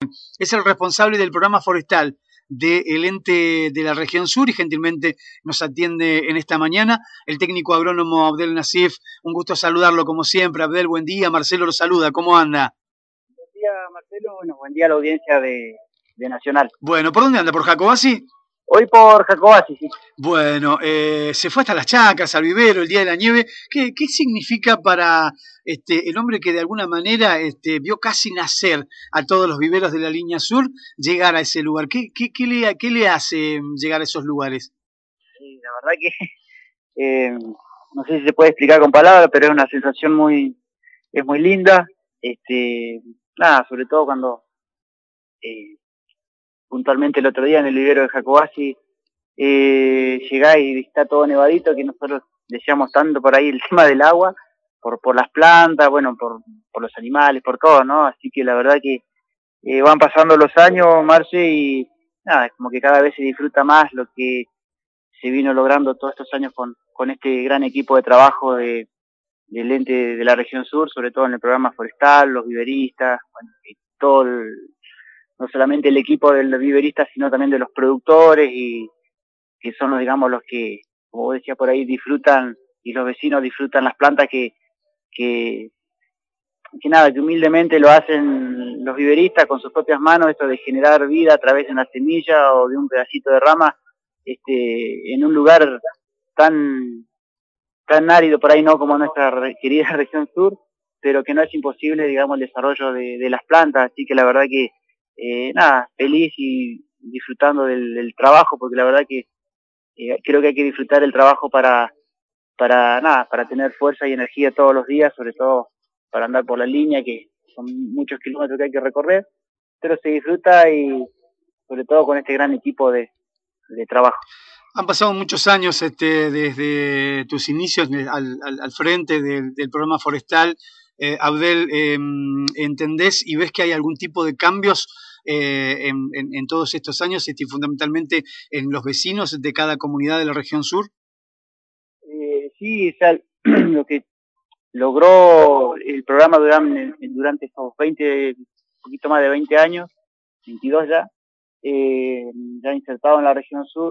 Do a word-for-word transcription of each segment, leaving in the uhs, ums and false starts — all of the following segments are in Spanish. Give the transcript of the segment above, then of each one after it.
es el responsable del programa forestal del ente de la región sur y gentilmente nos atiende en esta mañana el técnico agrónomo Abdel Nasif. Un gusto saludarlo como siempre. Abdel, buen día. Marcelo lo saluda. ¿Cómo anda? Buen día, Marcelo. Bueno, buen día a la audiencia de, de Nacional. Bueno, ¿por dónde anda? ¿Por Jacobasi? Hoy por Jacobasi, sí. Bueno, eh, se fue hasta las Chacras, al vivero, el Día de la Nieve. ¿Qué, qué significa para este, el hombre que de alguna manera este, vio casi nacer a todos los viveros de la línea sur llegar a ese lugar? ¿Qué, qué, qué, le, qué le hace llegar a esos lugares? Sí, la verdad que eh, no sé si se puede explicar con palabras, pero es una sensación muy, es muy linda. Este, nada, sobre todo cuando eh, puntualmente el otro día en el vivero de Jacobasi eh, llegás y está todo nevadito, que nosotros deseamos tanto por ahí el tema del agua, por por las plantas, bueno, por, por los animales, por todo, ¿no? Así que la verdad que eh, van pasando los años, Marce, y nada, es como que cada vez se disfruta más lo que se vino logrando todos estos años con, con este gran equipo de trabajo de, del ente de la región sur, sobre todo en el programa forestal, los viveristas, bueno, y todo el, no solamente el equipo de los viveristas, sino también de los productores, y que son los, digamos, los que, como vos decías por ahí, disfrutan, y los vecinos disfrutan las plantas que, que, que nada, que humildemente lo hacen los viveristas con sus propias manos, esto de generar vida a través de una semilla o de un pedacito de rama, este, en un lugar tan, tan árido por ahí, no como nuestra querida región sur, pero que no es imposible, digamos, el desarrollo de, de las plantas. Así que la verdad que, eh, nada, feliz y disfrutando del, del trabajo, porque la verdad que eh, creo que hay que disfrutar el trabajo para, para nada, para tener fuerza y energía todos los días, sobre todo para andar por la línea, que son muchos kilómetros que hay que recorrer, pero se disfruta, y sobre todo con este gran equipo de, de trabajo. Han pasado muchos años este, desde tus inicios al, al, al frente del, del programa forestal. Eh, Abdel, eh, ¿entendés y ves que hay algún tipo de cambios eh, en, en, en todos estos años, este, fundamentalmente en los vecinos de cada comunidad de la región sur? Eh, sí, o sea, lo que logró el programa durante, durante estos veinte, un poquito más de veinte años, veintidós ya, eh, ya insertado en la región sur.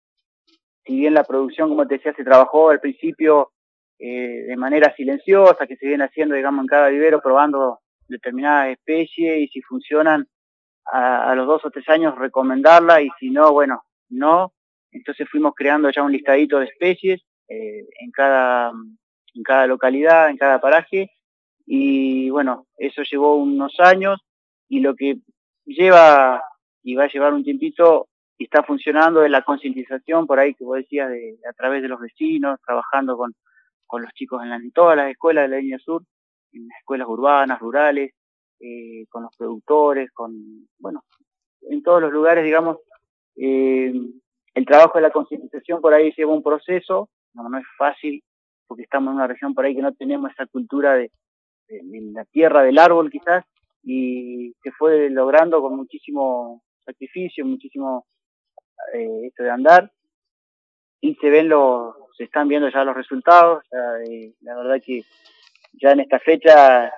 Si bien la producción, como te decía, se trabajó al principio eh, de manera silenciosa, que se viene haciendo, digamos, en cada vivero, probando determinadas especies, y si funcionan a, a los dos o tres años recomendarla, y si no, bueno, no. Entonces fuimos creando ya un listadito de especies eh, en cada en cada localidad, en cada paraje, y bueno, eso llevó unos años, y lo que lleva y va a llevar un tiempito y está funcionando es la concientización, por ahí que vos decías, de, a través de los vecinos, trabajando con, con los chicos en, la, en todas las escuelas de la línea sur, en las escuelas urbanas, rurales, eh, con los productores, con, bueno, en todos los lugares, digamos, eh, el trabajo de la concientización por ahí lleva un proceso, no, no es fácil, porque estamos en una región por ahí que no tenemos esa cultura de, de, de la tierra del árbol quizás, y se fue logrando con muchísimo sacrificio, muchísimo eh, esto de andar, y se ven los, se están viendo ya los resultados. O sea, eh, la verdad que ya en esta fecha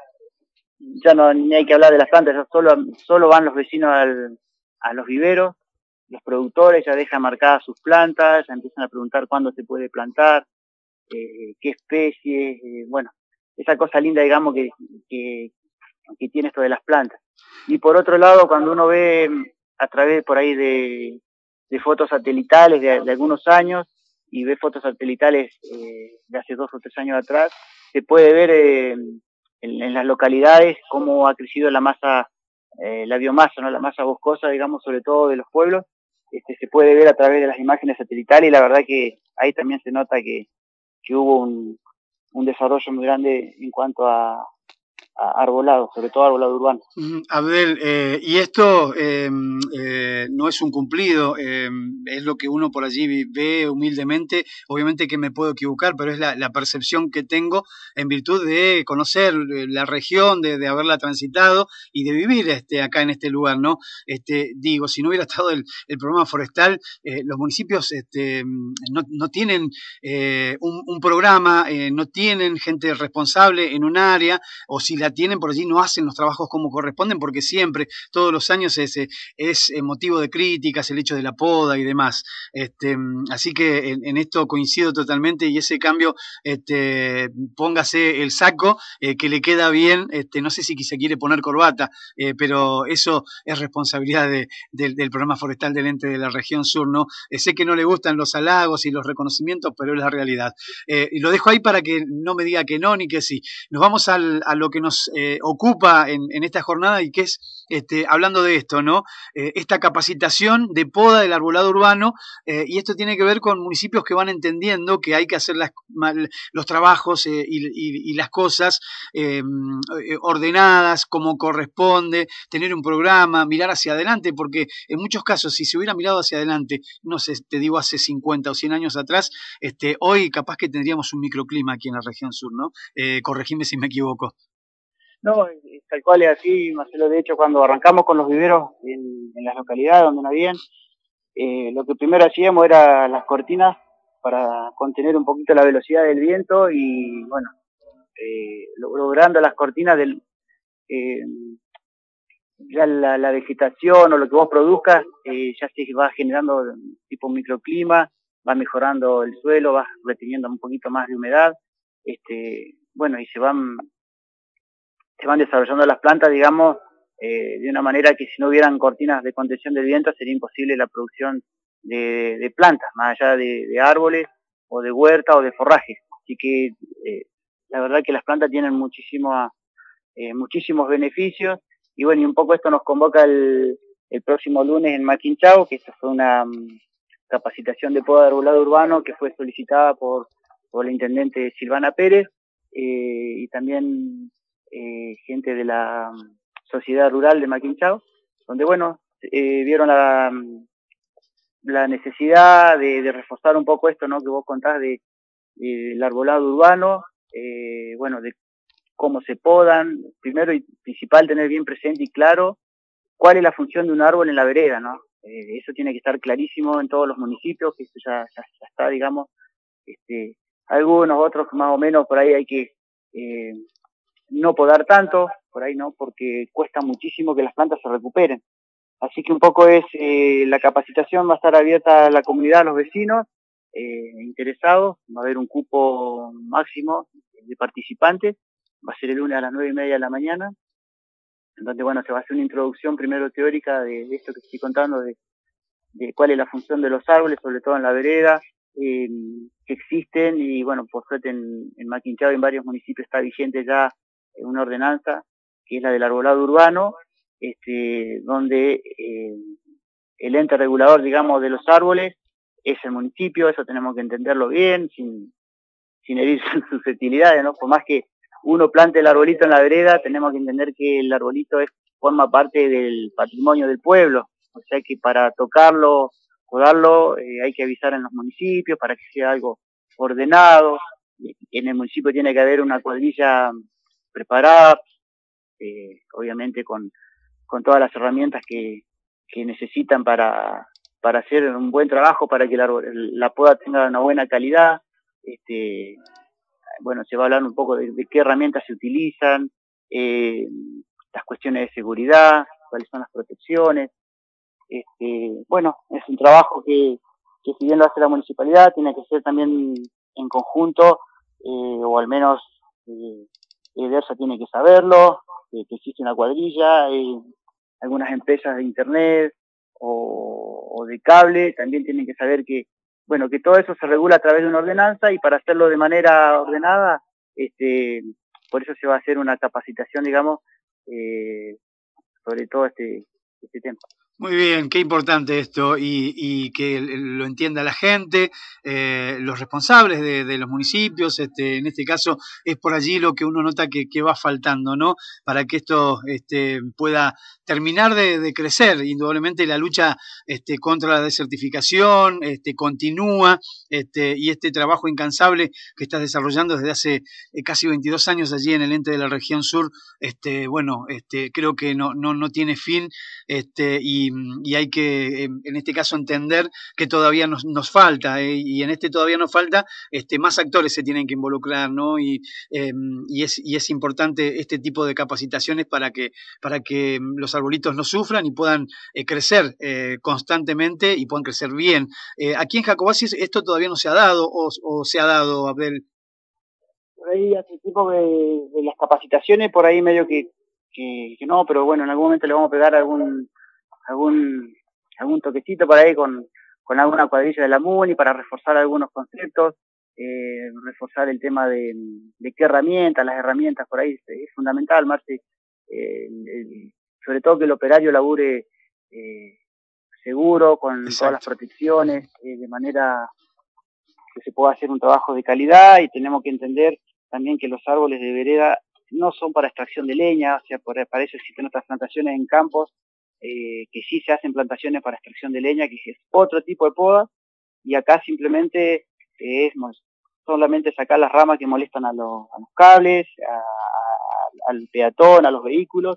ya no ni hay que hablar de las plantas, ya solo, solo van los vecinos al, a los viveros, los productores ya dejan marcadas sus plantas, ya empiezan a preguntar cuándo se puede plantar, eh, qué especies, eh, bueno, esa cosa linda, digamos, que, que, que tiene esto de las plantas. Y por otro lado, cuando uno ve a través por ahí de, de fotos satelitales de, de algunos años, y ve fotos satelitales eh, de hace dos o tres años atrás, se puede ver eh, en, en las localidades cómo ha crecido la masa, eh, la biomasa, ¿no? La masa boscosa, digamos, sobre todo de los pueblos. Este, se puede ver a través de las imágenes satelitales, y la verdad que ahí también se nota que, que hubo un, un desarrollo muy grande en cuanto a, a arbolado, sobre todo arbolado urbano. Mm, Abdel, eh, y esto eh, eh, no es un cumplido, eh, es lo que uno por allí ve humildemente. Obviamente que me puedo equivocar, pero es la, la percepción que tengo en virtud de conocer la región, de, de haberla transitado y de vivir este, acá en este lugar, ¿no? Este, digo, si no hubiera estado el, el programa forestal, eh, los municipios este, no, no tienen eh, un, un programa, eh, no tienen gente responsable en un área, o si la la tienen por allí no hacen los trabajos como corresponden, porque siempre, todos los años es, es motivo de críticas el hecho de la poda y demás. Este, así que en, en esto coincido totalmente, y ese cambio, este, póngase el saco, eh, que le queda bien, este, no sé si se quiere poner corbata, eh, pero eso es responsabilidad de, de, del programa forestal del ente de la región sur, ¿no? Eh, sé que no le gustan los halagos y los reconocimientos, pero es la realidad. Eh, y lo dejo ahí para que no me diga que no ni que sí. Nos vamos al, a lo que nos eh, ocupa en, en esta jornada, y que es, este, hablando de esto, ¿no? Eh, esta capacitación de poda del arbolado urbano, eh, y esto tiene que ver con municipios que van entendiendo que hay que hacer las, los trabajos eh, y, y, y las cosas eh, ordenadas como corresponde, tener un programa, mirar hacia adelante, porque en muchos casos, si se hubiera mirado hacia adelante, no sé, te digo hace cincuenta o cien años atrás, este, hoy capaz que tendríamos un microclima aquí en la región sur, ¿no? Eh, corregime si me equivoco. No, tal cual es así, Marcelo. De hecho, cuando arrancamos con los viveros en, en las localidades donde no habían, eh, lo que primero hacíamos era las cortinas para contener un poquito la velocidad del viento, y bueno, eh, logrando las cortinas del eh, ya la, la vegetación o lo que vos produzcas eh, ya se va generando tipo microclima, va mejorando el suelo, va reteniendo un poquito más de humedad, este, bueno, y se van se van desarrollando las plantas, digamos, eh, de una manera que si no hubieran cortinas de contención del viento sería imposible la producción de, de plantas, más allá de, de árboles o de huerta o de forrajes. Así que eh, la verdad que las plantas tienen muchísimo, eh, muchísimos beneficios, y bueno, y un poco esto nos convoca el, el próximo lunes en Maquinchao, que esta fue una um, capacitación de poda de arbolado urbano que fue solicitada por, por la intendente Silvana Pérez, eh, y también Eh, gente de la um, sociedad rural de Maquinchao, donde bueno, eh, vieron la, la necesidad de, de reforzar un poco esto, ¿no?, que vos contás de, de el arbolado urbano, eh, bueno, de cómo se podan, primero y principal tener bien presente y claro cuál es la función de un árbol en la vereda, ¿no? Eh, eso tiene que estar clarísimo en todos los municipios, que eso ya, ya, ya está, digamos, este, algunos otros más o menos por ahí hay que eh, no podar tanto, por ahí no, porque cuesta muchísimo que las plantas se recuperen. Así que un poco es, eh, la capacitación va a estar abierta a la comunidad, a los vecinos eh, interesados, va a haber un cupo máximo de participantes, va a ser el lunes a las nueve y media de la mañana, en donde bueno, se va a hacer una introducción primero teórica de, de esto que estoy contando, de, de cuál es la función de los árboles, sobre todo en la vereda, eh, que existen, y bueno, por suerte en, en Maquinchao y en varios municipios está vigente ya una ordenanza que es la del arbolado urbano, este, donde eh, el ente regulador, digamos, de los árboles es el municipio. Eso tenemos que entenderlo bien, sin, sin herir sus susceptibilidades, ¿no? Por más que uno plante el arbolito en la vereda, tenemos que entender que el arbolito es, forma parte del patrimonio del pueblo, o sea que para tocarlo, podarlo, eh, hay que avisar en los municipios para que sea algo ordenado. En el municipio tiene que haber una cuadrilla preparada, eh, obviamente con, con todas las herramientas que, que necesitan para, para hacer un buen trabajo, para que la, la poda tenga una buena calidad. Este, bueno, se va a hablar un poco de, de qué herramientas se utilizan, eh, las cuestiones de seguridad, cuáles son las protecciones. Este, bueno, es un trabajo que, que si bien lo hace la municipalidad, tiene que ser también en conjunto, eh, o al menos eh, Edersa tiene que saberlo, eh, que existe una cuadrilla, eh, algunas empresas de internet o, o de cable también tienen que saber que, bueno, que todo eso se regula a través de una ordenanza, y para hacerlo de manera ordenada, este, por eso se va a hacer una capacitación, digamos, eh, sobre todo este, este tema. Muy bien, qué importante esto, y, y que lo entienda la gente, eh, los responsables de, de los municipios. Este, en este caso es por allí lo que uno nota que, que va faltando, ¿no? Para que esto este, pueda terminar de, de crecer. Indudablemente la lucha este, contra la desertificación este, continúa, este, y este trabajo incansable que estás desarrollando desde hace eh, casi veintidós años allí en el ente de la región sur, este, bueno, este, creo que no, no, no tiene fin, este, y y, y hay que, en este caso, entender que todavía nos, nos falta, eh, y en este todavía nos falta, este, más actores se tienen que involucrar, ¿no? Y, eh, y, es, y es importante este tipo de capacitaciones para que, para que los arbolitos no sufran y puedan eh, crecer eh, constantemente y puedan crecer bien. Eh, aquí en Jacobasi esto todavía no se ha dado, o, o se ha dado, Abdel. Por ahí hace tipo de, de las capacitaciones, por ahí medio que, que, que no, pero bueno, en algún momento le vamos a pegar algún algún algún toquecito por ahí con, con alguna cuadrilla de la MUNI para reforzar algunos conceptos, eh, reforzar el tema de, de qué herramientas, las herramientas por ahí es, es fundamental, Marce, eh, el, sobre todo que el operario labure eh, seguro, con Exacto. todas las protecciones, eh, de manera que se pueda hacer un trabajo de calidad, y tenemos que entender también que los árboles de vereda no son para extracción de leña, o sea, por, para eso existen otras plantaciones en campos, eh, que sí se hacen plantaciones para extracción de leña, que es otro tipo de poda, y acá simplemente eh, es solamente sacar las ramas que molestan a, lo, a los cables, a, a, al peatón, a los vehículos,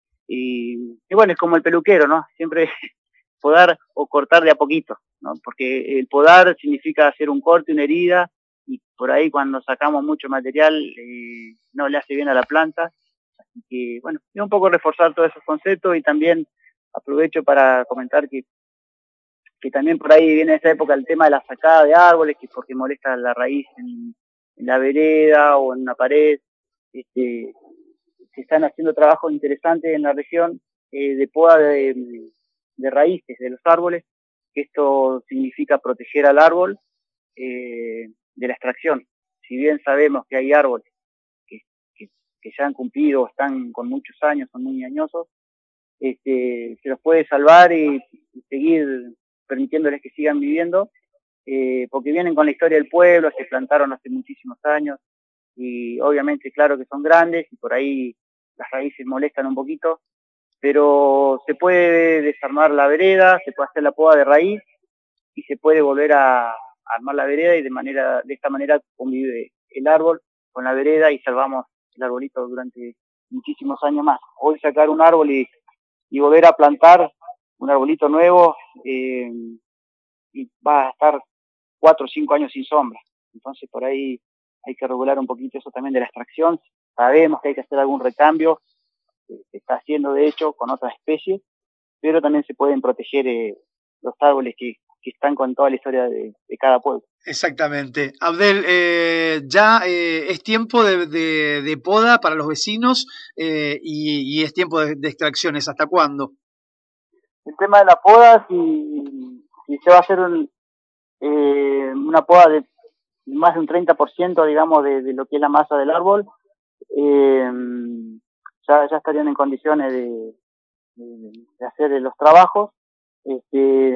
y, y bueno, es como el peluquero, ¿no? Siempre podar o cortar de a poquito, ¿no? Porque el podar significa hacer un corte, una herida, y por ahí cuando sacamos mucho material eh, no le hace bien a la planta. Así que, bueno, es un poco reforzar todos esos conceptos, y también aprovecho para comentar que, que también por ahí viene esa época el tema de la sacada de árboles, que porque molesta la raíz en, en la vereda o en una pared. Este, se están haciendo trabajos interesantes en la región eh, de poda de, de raíces de los árboles, que esto significa proteger al árbol eh, de la extracción. Si bien sabemos que hay árboles que, que, que ya han cumplido, están con muchos años, son muy añosos, este, se los puede salvar y, y seguir permitiéndoles que sigan viviendo, eh, porque vienen con la historia del pueblo, se plantaron hace muchísimos años, y obviamente claro que son grandes y por ahí las raíces molestan un poquito, pero se puede desarmar la vereda, se puede hacer la poda de raíz y se puede volver a, a armar la vereda, y de manera de esta manera convive el árbol con la vereda y salvamos el arbolito durante muchísimos años más. Hoy sacar un árbol y, y volver a plantar un arbolito nuevo eh, y va a estar cuatro o cinco años sin sombra. Entonces por ahí hay que regular un poquito eso también de la extracción. Sabemos que hay que hacer algún recambio, se está haciendo de hecho con otras especies, pero también se pueden proteger eh, los árboles que, que están con toda la historia de, de cada pueblo. Exactamente. Abdel, eh, ya eh, es tiempo de, de, de poda para los vecinos eh, y, y es tiempo de, de extracciones. ¿Hasta cuándo? El tema de la poda, si, si se va a hacer un, eh, una poda de más de un treinta por ciento, digamos, de, de lo que es la masa del árbol, eh, ya, ya estarían en condiciones de, de, de hacer los trabajos. Este,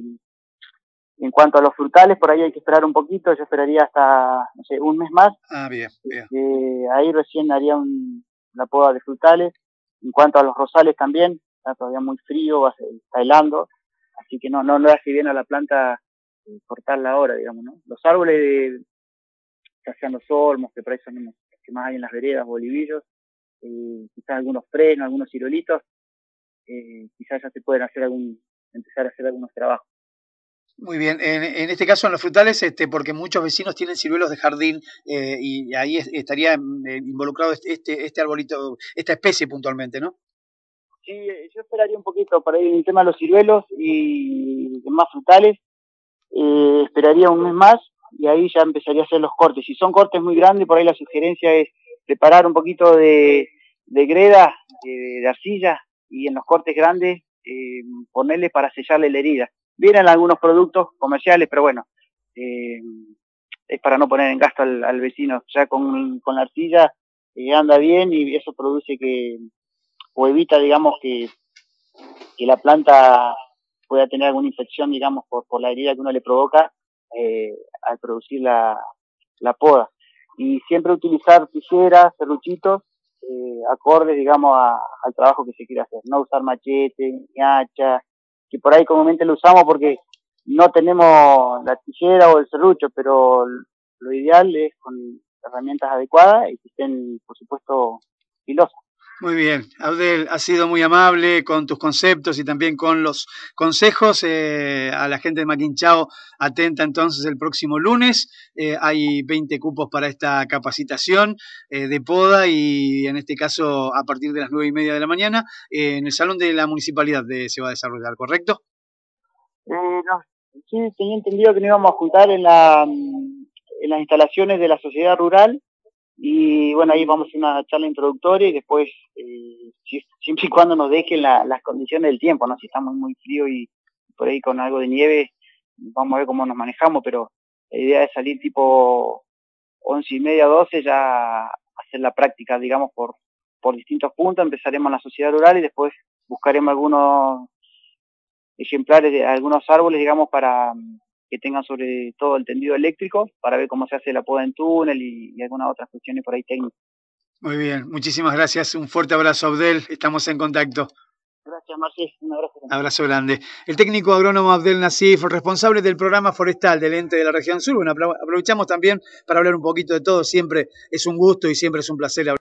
en cuanto a los frutales, por ahí hay que esperar un poquito, yo esperaría hasta, no sé, un mes más. Ah, bien, bien. Este, ahí recién haría un, la poda de frutales. En cuanto a los rosales también, está todavía muy frío, está helando, así que no, no le hace bien a la planta eh, cortarla ahora, digamos, ¿no? Los árboles, de, ya sean los olmos, que por ahí son los que más hay en las veredas, bolivillos, eh, quizás algunos fresnos, algunos ciruelitos, eh, quizás ya se pueden hacer algún, empezar a hacer algunos trabajos. Muy bien, en, en este caso en los frutales, este, porque muchos vecinos tienen ciruelos de jardín eh, y ahí es, estaría eh, involucrado este, este arbolito, esta especie puntualmente, ¿no? Sí, yo esperaría un poquito para ir en el tema de los ciruelos y demás frutales, eh, esperaría un mes más y ahí ya empezaría a hacer los cortes. Si son cortes muy grandes, por ahí la sugerencia es preparar un poquito de, de greda, de, de arcilla, y en los cortes grandes eh, ponerle para sellarle la herida. Vienen algunos productos comerciales, pero bueno, eh, es para no poner en gasto al, al vecino. Ya con, con la arcilla eh, anda bien, y eso produce que, o evita, digamos, que, que la planta pueda tener alguna infección, digamos, por, por la herida que uno le provoca eh, al producir la, la poda. Y siempre utilizar tijeras, serruchitos, eh, acordes, digamos, a, al trabajo que se quiere hacer. No usar machete, ni hacha, que por ahí comúnmente lo usamos porque no tenemos la tijera o el serrucho, pero lo ideal es con herramientas adecuadas y que estén, por supuesto, filosas. Muy bien, Abdel, has sido muy amable con tus conceptos y también con los consejos. Eh, a la gente de Maquinchao, atenta entonces el próximo lunes. Eh, hay veinte cupos para esta capacitación eh, de poda y en este caso a partir de las nueve y media de la mañana eh, en el salón de la municipalidad de, se va a desarrollar, ¿correcto? Eh, no, sí, tenía entendido que nos íbamos a juntar en, la, en las instalaciones de la sociedad rural. Y bueno, ahí vamos a hacer una charla introductoria y después, eh, si, siempre y cuando nos dejen la, las condiciones del tiempo, ¿no? Si está muy, muy frío y por ahí con algo de nieve, vamos a ver cómo nos manejamos, pero la idea es salir tipo once y media, doce, ya hacer la práctica, digamos, por, por distintos puntos. Empezaremos en la sociedad rural y después buscaremos algunos ejemplares de algunos árboles, digamos, para que tengan sobre todo el tendido eléctrico, para ver cómo se hace la poda en túnel y, y algunas otras cuestiones por ahí técnicas. Muy bien, muchísimas gracias. Un fuerte abrazo, Abdel. Estamos en contacto. Gracias, Marcés. Un abrazo. Abrazo grande. El técnico agrónomo Abdel Nasif, responsable del programa forestal del ente de la región sur. Bueno, aprovechamos también para hablar un poquito de todo. Siempre es un gusto y siempre es un placer hablar.